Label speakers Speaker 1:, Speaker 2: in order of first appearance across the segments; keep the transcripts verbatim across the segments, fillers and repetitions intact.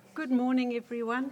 Speaker 1: Good morning, everyone.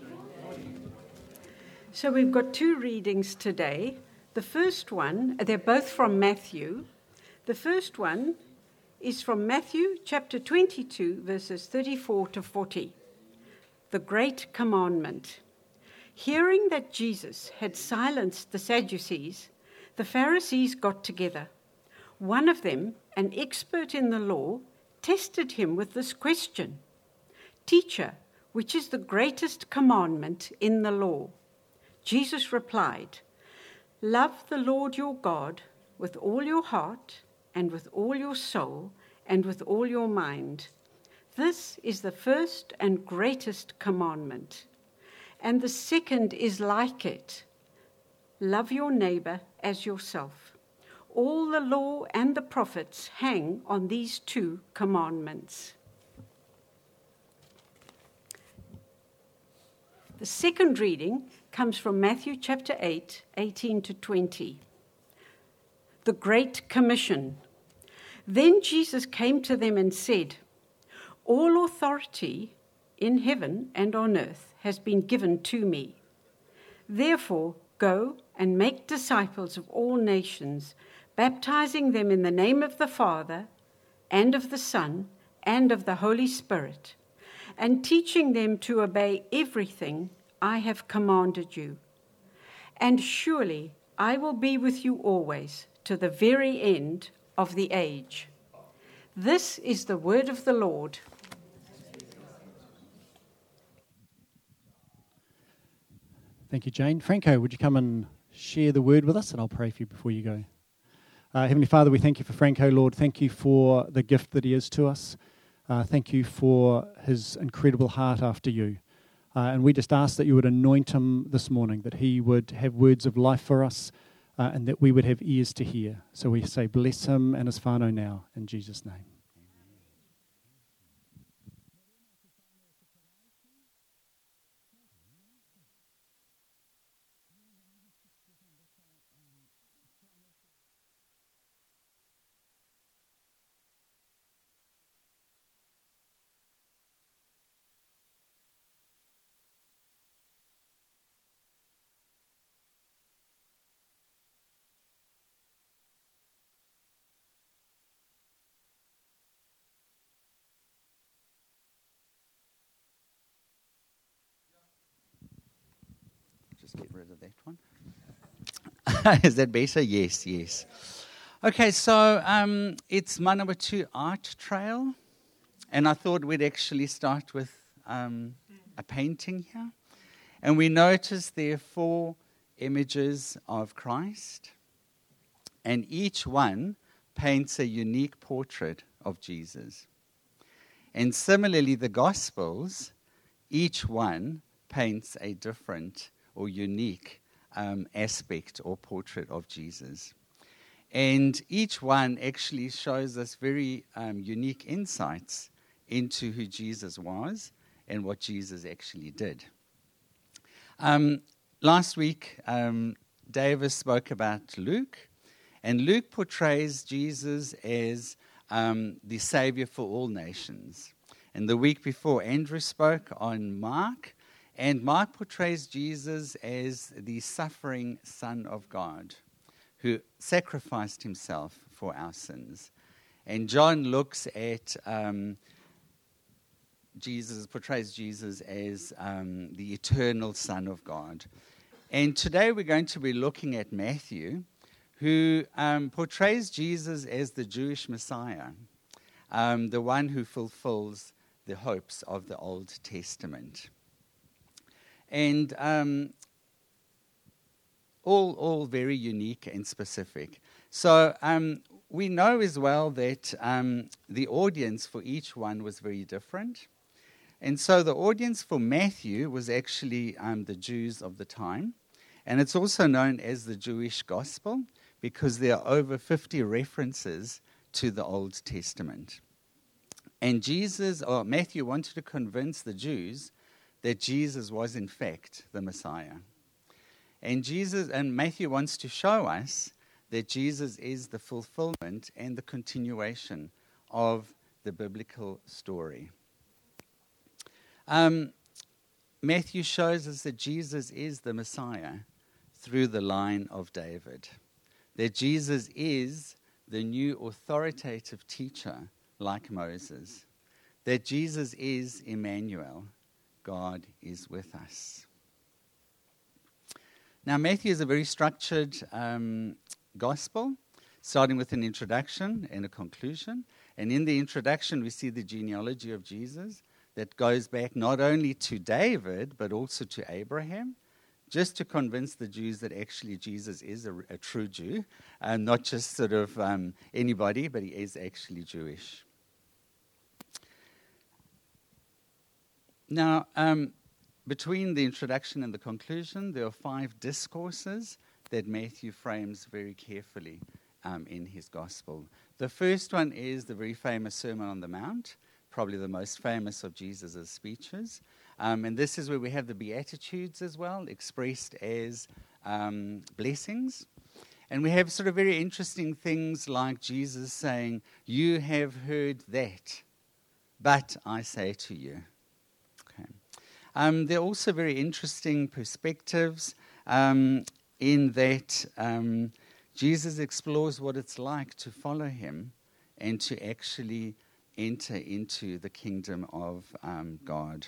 Speaker 1: So we've got two readings today. The first one, they're both from Matthew. The first one is from Matthew chapter twenty-two, verses thirty-four to forty. The Great Commandment. Hearing that Jesus had silenced the Sadducees, the Pharisees got together. One of them, an expert in the law, tested him with this question: "Teacher, which is the greatest commandment in the law?" Jesus replied, "Love the Lord your God with all your heart and with all your soul and with all your mind. This is the first and greatest commandment. And the second is like it. Love your neighbor as yourself. All the law and the prophets hang on these two commandments." The second reading comes from Matthew chapter eight, eighteen to twenty. The Great Commission. Then Jesus came to them and said, "All authority in heaven and on earth has been given to me. Therefore, go and make disciples of all nations, baptizing them in the name of the Father and of the Son and of the Holy Spirit, and teaching them to obey everything I have commanded you. And surely I will be with you always to the very end of the age." This is the word of the Lord.
Speaker 2: Thank you, Jane. Franco, would you come and share the word with us, and I'll pray for you before you go. Uh, Heavenly Father, we thank you for Franco, Lord. Thank you for the gift that he is to us. Uh, thank you for his incredible heart after you. Uh, and we just ask that you would anoint him this morning, that he would have words of life for us, uh, and that we would have ears to hear. So we say bless him and his whānau now, in Jesus' name.
Speaker 3: Just get rid of that one. Is that better? Yes, yes. Okay, so um, it's Manawatu Art Trail, and I thought we'd actually start with um, a painting here. And we notice there are four images of Christ, and each one paints a unique portrait of Jesus. And similarly, the Gospels, each one paints a different or unique um, aspect or portrait of Jesus. And each one actually shows us very um, unique insights into who Jesus was and what Jesus actually did. Um, last week, um, Davis spoke about Luke, and Luke portrays Jesus as um, the Savior for all nations. And the week before, Andrew spoke on Mark, and Mark portrays Jesus as the suffering Son of God who sacrificed himself for our sins. And John looks at um, Jesus, portrays Jesus as um, the eternal Son of God. And today we're going to be looking at Matthew, who um, portrays Jesus as the Jewish Messiah, um, the one who fulfills the hopes of the Old Testament. And um, all, all very unique and specific. So um, we know as well that um, the audience for each one was very different. And so the audience for Matthew was actually um, the Jews of the time. And it's also known as the Jewish Gospel because there are over fifty references to the Old Testament. And Jesus, or Matthew, wanted to convince the Jews that Jesus was in fact the Messiah. And Jesus, and Matthew wants to show us that Jesus is the fulfillment and the continuation of the biblical story. Um, Matthew shows us that Jesus is the Messiah through the line of David, that Jesus is the new authoritative teacher like Moses, that Jesus is Emmanuel, God is with us. Now, Matthew is a very structured um, gospel, starting with an introduction and a conclusion. And in the introduction, we see the genealogy of Jesus that goes back not only to David, but also to Abraham, just to convince the Jews that actually Jesus is a, a true Jew, and not just sort of um, anybody, but he is actually Jewish. Now, um, between the introduction and the conclusion, there are five discourses that Matthew frames very carefully um, in his gospel. The first one is the very famous Sermon on the Mount, probably the most famous of Jesus' speeches. Um, and this is where we have the Beatitudes as well, expressed as um, blessings. And we have sort of very interesting things like Jesus saying, "You have heard that, but I say to you." Okay. Um, there are also very interesting perspectives um, in that um, Jesus explores what it's like to follow him and to actually enter into the kingdom of um, God.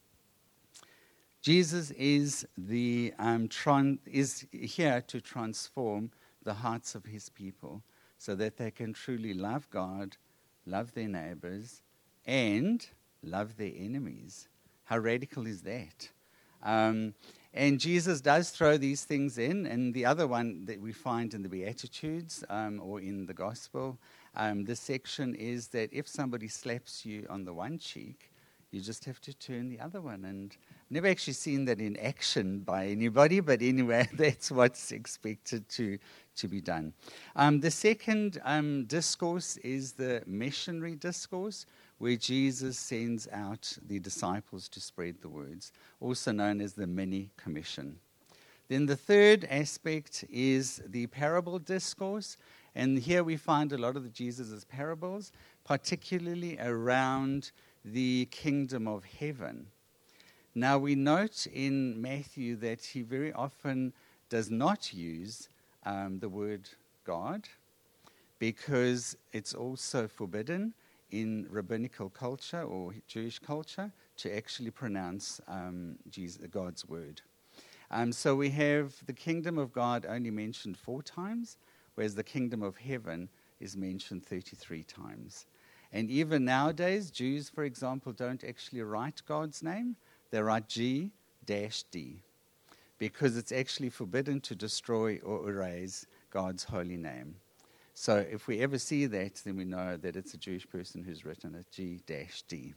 Speaker 3: Jesus is the um, tran- is here to transform the hearts of his people so that they can truly love God, love their neighbors, and love their enemies. How radical is that? Um, and Jesus does throw these things in, and the other one that we find in the Beatitudes um, or in the Gospel, um, this section is that if somebody slaps you on the one cheek, you just have to turn the other one. And I've never actually seen that in action by anybody, but anyway, that's what's expected to, to be done. Um, the second um, discourse is the missionary discourse, where Jesus sends out the disciples to spread the words, also known as the mini commission. Then the third aspect is the parable discourse, and here we find a lot of the Jesus' parables, particularly around the kingdom of heaven. Now we note in Matthew that he very often does not use um, the word God, because it's also forbidden in rabbinical culture or Jewish culture to actually pronounce um, Jesus, God's word. Um, so we have the kingdom of God only mentioned four times, whereas the kingdom of heaven is mentioned thirty-three times. And even nowadays, Jews, for example, don't actually write God's name. They write G D, because it's actually forbidden to destroy or erase God's holy name. So if we ever see that, then we know that it's a Jewish person who's written it, G D.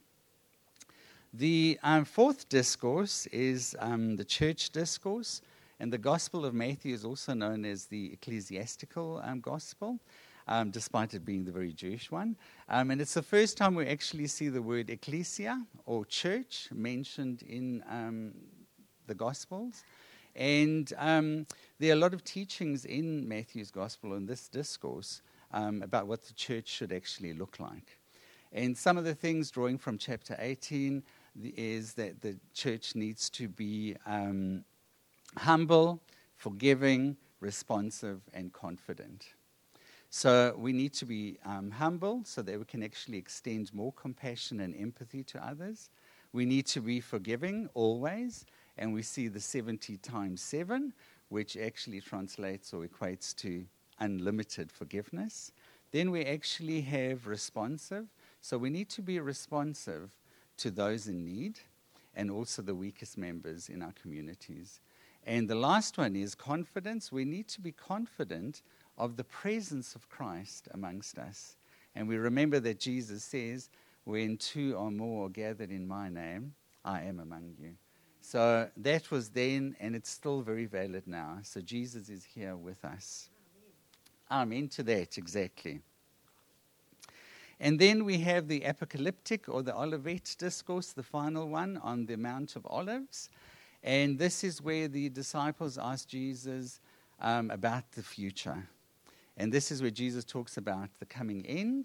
Speaker 3: The um, fourth discourse is um, the church discourse, and the Gospel of Matthew is also known as the ecclesiastical um, gospel, um, despite it being the very Jewish one. Um, and it's the first time we actually see the word ecclesia, or church, mentioned in um, the Gospels. And um, there are a lot of teachings in Matthew's Gospel in this discourse um, about what the church should actually look like. And some of the things drawing from chapter eighteen the, is that the church needs to be um, humble, forgiving, responsive, and confident. So we need to be um, humble so that we can actually extend more compassion and empathy to others. We need to be forgiving always. And we see the seventy times seven, which actually translates or equates to unlimited forgiveness. Then we actually have responsive. So we need to be responsive to those in need and also the weakest members in our communities. And the last one is confidence. We need to be confident of the presence of Christ amongst us. And we remember that Jesus says, "When two or more are gathered in my name, I am among you." So that was then, and it's still very valid now. So Jesus is here with us. Amen, Amen to that, exactly. And then we have the apocalyptic or the Olivet discourse, the final one on the Mount of Olives. And this is where the disciples ask Jesus um, about the future. And this is where Jesus talks about the coming end.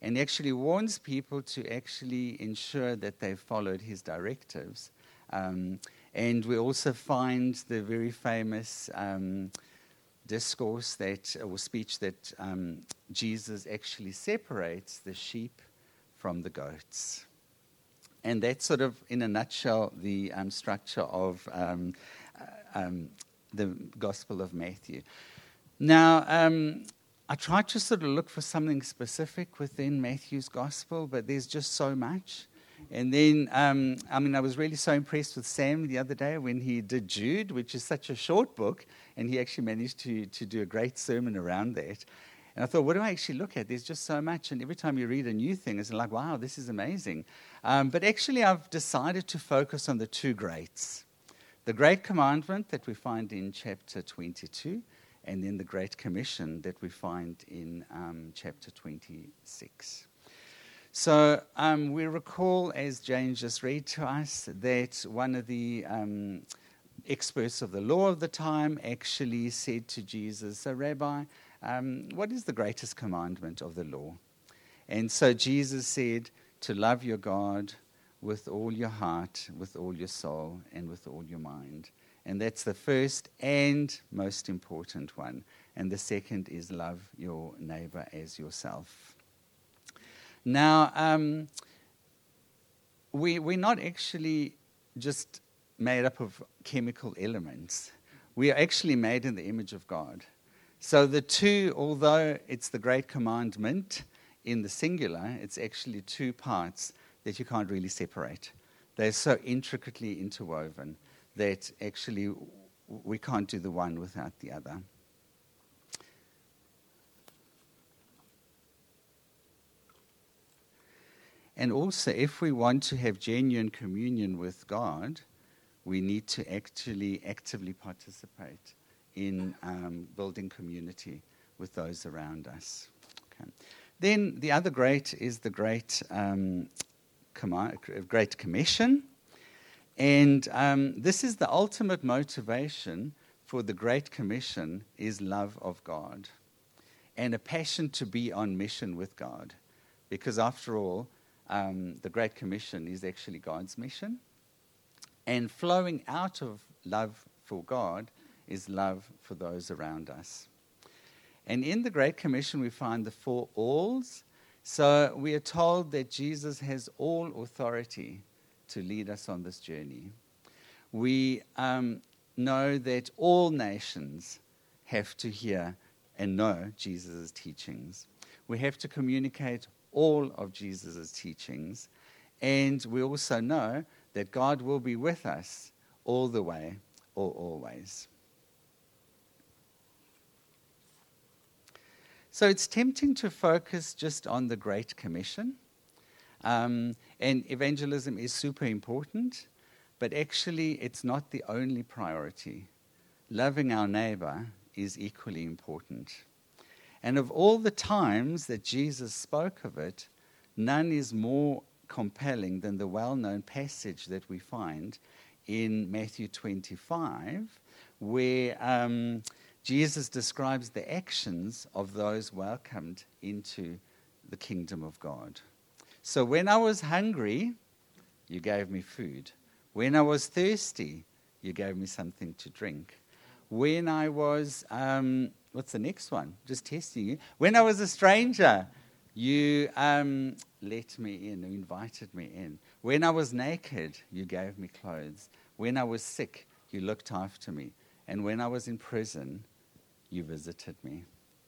Speaker 3: and actually warns people to actually ensure that they've followed his directives. Um, and we also find the very famous um, discourse that, or speech that um, Jesus actually separates the sheep from the goats. And that's sort of, in a nutshell, the um, structure of um, uh, um, the Gospel of Matthew. Now, um, I tried to sort of look for something specific within Matthew's Gospel, but there's just so much. And then, um, I mean, I was really so impressed with Sam the other day when he did Jude, which is such a short book, and he actually managed to, to do a great sermon around that. And I thought, what do I actually look at? There's just so much, and every time you read a new thing, it's like, wow, this is amazing. Um, but actually, I've decided to focus on the two greats. The Great Commandment that we find in chapter twenty-two, and then the Great Commission that we find in um, chapter twenty-six. So um, we recall, as Jane just read to us, that one of the um, experts of the law of the time actually said to Jesus, so Rabbi, um, what is the greatest commandment of the law? And so Jesus said, to love your God with all your heart, with all your soul, and with all your mind. And that's the first and most important one. And the second is love your neighbor as yourself. Now, um, we, we're not actually just made up of chemical elements. We are actually made in the image of God. So the two, although it's the great commandment in the singular, it's actually two parts that you can't really separate. They're so intricately interwoven that actually we can't do the one without the other. And also, if we want to have genuine communion with God, we need to actually actively participate in um, building community with those around us. Okay. Then the other great is the Great, um, command, Great Commission. And um, this is the ultimate motivation for the Great Commission is love of God and a passion to be on mission with God. Because after all, um, the Great Commission is actually God's mission. And flowing out of love for God is love for those around us. And in the Great Commission, we find the four alls. So we are told that Jesus has all authority to lead us on this journey. We um, know that all nations have to hear and know Jesus' teachings. We have to communicate all of Jesus' teachings. And we also know that God will be with us all the way or always. So it's tempting to focus just on the Great Commission. Um, and evangelism is super important, but actually it's not the only priority. Loving our neighbor is equally important. And of all the times that Jesus spoke of it, none is more compelling than the well-known passage that we find in Matthew twenty-five, where um, Jesus describes the actions of those welcomed into the kingdom of God. So when I was hungry, you gave me food. When I was thirsty, you gave me something to drink. When I was, um, what's the next one? Just testing you. When I was a stranger, you um, let me in, you invited me in. When I was naked, you gave me clothes. When I was sick, you looked after me. And when I was in prison, you visited me.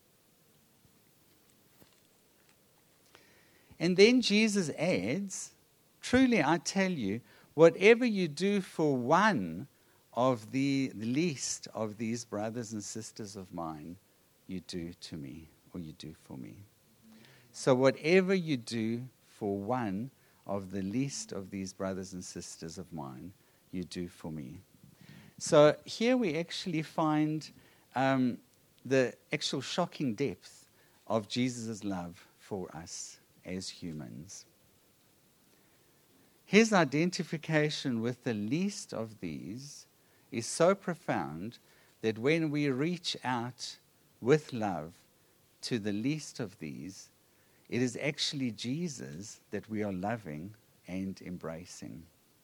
Speaker 3: And then Jesus adds, truly I tell you, whatever you do for one of the, the least of these brothers and sisters of mine, you do to me, or you do for me. So whatever you do for one of the least of these brothers and sisters of mine, you do for me. So here we actually find um, the actual shocking depth of Jesus' love for us as humans. His identification with the least of these is so profound that when we reach out with love to the least of these, It is actually Jesus that we are loving and embracing.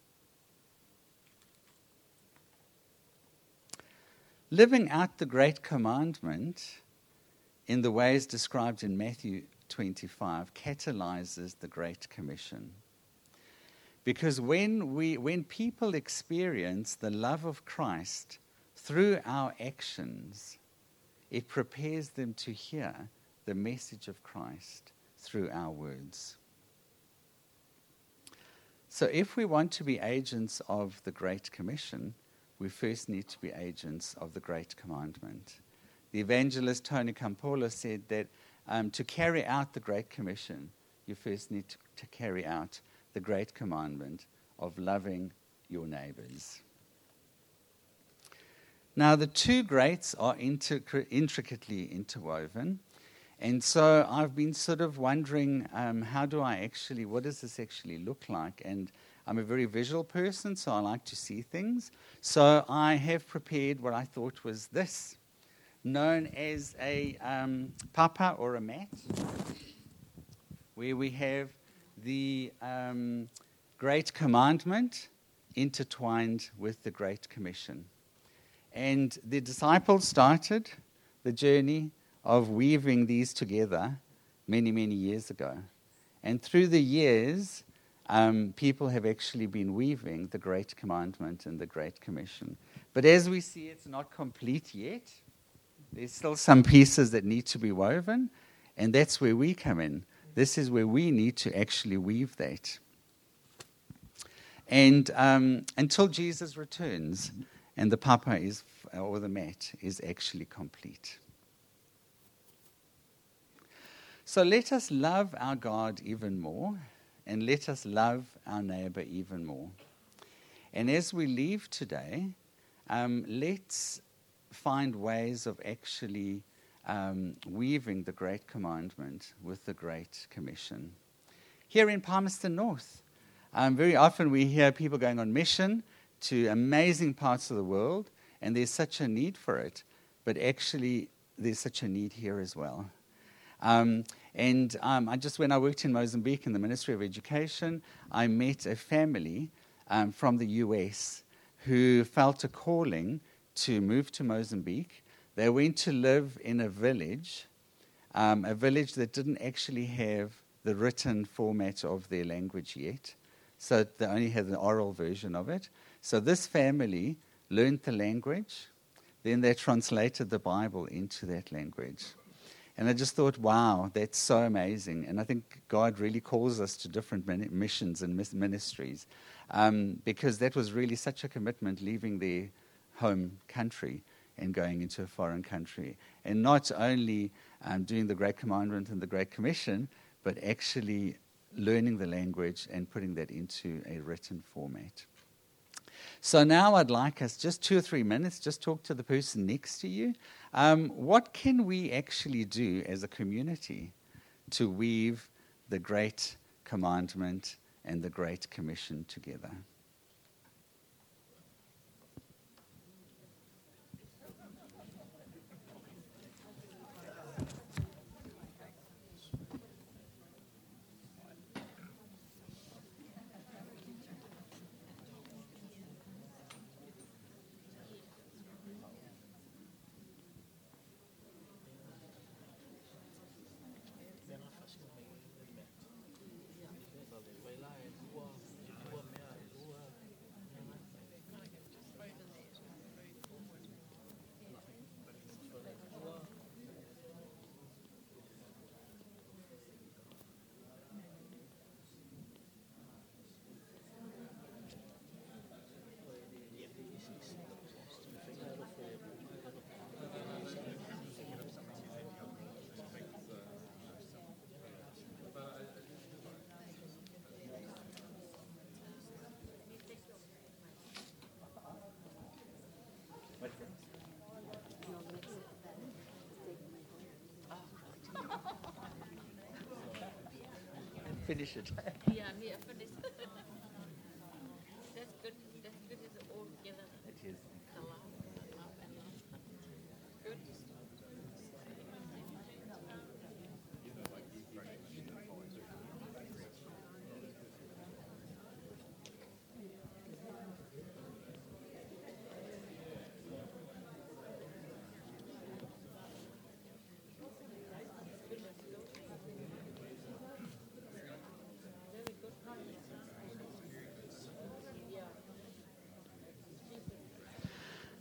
Speaker 3: Living out the Great Commandment in the ways described in Matthew twenty-five catalyzes the Great Commission. Because when we, when people experience the love of Christ through our actions, it prepares them to hear the message of Christ through our words. So if we want to be agents of the Great Commission, we first need to be agents of the Great Commandment. The evangelist Tony Campolo said that um, to carry out the Great Commission, you first need to, to carry out the Great Commandment of loving your neighbors. Now, the two greats are intric- intricately interwoven. And so I've been sort of wondering, um, how do I actually, what does this actually look like? And I'm a very visual person, so I like to see things. So I have prepared what I thought was this, known as a um, papa or a mat, where we have the um, Great Commandment intertwined with the Great Commission. And the disciples started the journey of weaving these together many, many years ago. And through the years, um, people have actually been weaving the Great Commandment and the Great Commission. But as we see, it's not complete yet. There's still some pieces that need to be woven, and that's where we come in. This is where we need to actually weave that. And um, until Jesus returns, and the papa is, or the mat is actually complete. So let us love our God even more, and let us love our neighbor even more. And as we leave today, um, let's find ways of actually um, weaving the Great Commandment with the Great Commission. Here in Palmerston North, um, very often we hear people going on mission to amazing parts of the world, and there's such a need for it, but actually there's such a need here as well. Um, and um, I just, when I worked in Mozambique in the Ministry of Education, I met a family um, from the U S who felt a calling to move to Mozambique. They went to live in a village, um, a village that didn't actually have the written format of their language yet. So they only had an oral version of it. So this family learned the language, then they translated the Bible into that language. And I just thought, wow, that's so amazing. And I think God really calls us to different missions and ministries, um, because that was really such a commitment, leaving their home country and going into a foreign country. And not only um, doing the Great Commandment and the Great Commission, but actually learning the language and putting that into a written format. So now I'd like us, just two or three minutes, just talk to the person next to you. Um, what can we actually do as a community to weave the Great Commandment and the Great Commission together? Finish it.
Speaker 4: Yeah, yeah, finish. That's good. That's good. It's all together.
Speaker 3: It is.
Speaker 4: The love, the love, and love. Good.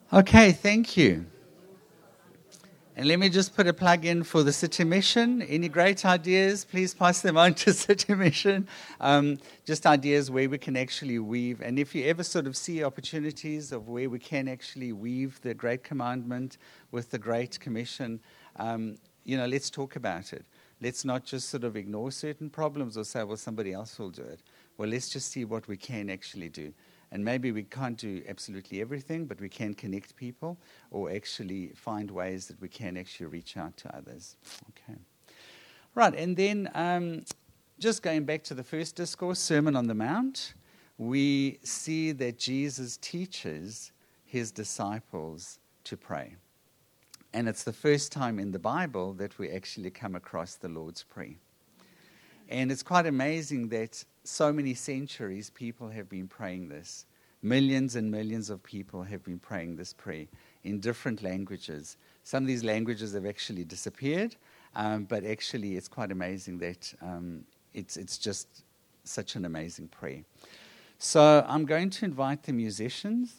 Speaker 3: Okay, thank you. And let me just put a plug in for the City Mission. Any great ideas, please pass them on to City Mission. Um, just ideas where we can actually weave. And if you ever sort of see opportunities of where we can actually weave the Great Commandment with the Great Commission, um, you know, let's talk about it. Let's not just sort of ignore certain problems or say, well, somebody else will do it. Well, let's just see what we can actually do. And maybe we can't do absolutely everything, but we can connect people or actually find ways that we can actually reach out to others. Okay. Right, and then um, just going back to the first discourse, Sermon on the Mount, we see that Jesus teaches his disciples to pray. And it's the first time in the Bible that we actually come across the Lord's Prayer. And it's quite amazing that so many centuries people have been praying this. Millions and millions of people have been praying this prayer in different languages. Some of these languages have actually disappeared, um, but actually it's quite amazing that um, it's, it's just such an amazing prayer. So I'm going to invite the musicians.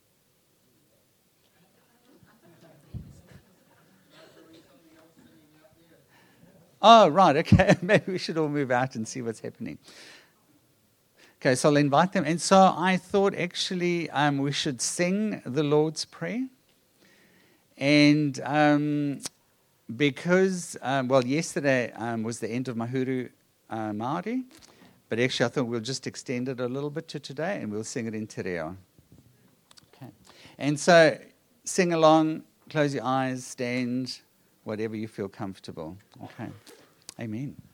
Speaker 3: Oh, right, okay. Maybe we should all move out and see what's happening. Okay, so I'll invite them. And so I thought actually um, we should sing the Lord's Prayer. And um, because, um, well, yesterday um, was the end of Mahuru uh, Māori, but actually I thought we'll just extend it a little bit to today and we'll sing it in Te Reo. Okay. And so sing along, close your eyes, stand, whatever you feel comfortable. Okay. Amen.